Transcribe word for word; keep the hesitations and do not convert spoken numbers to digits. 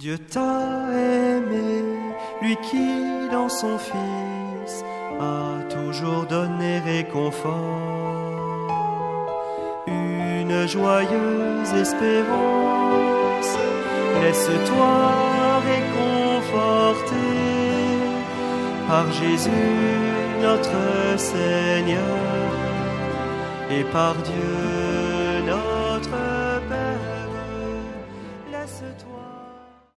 Dieu t'a aimé, lui qui dans son Fils a toujours donné réconfort, une joyeuse espérance. Laisse-toi réconforter par Jésus notre Seigneur et par Dieu notre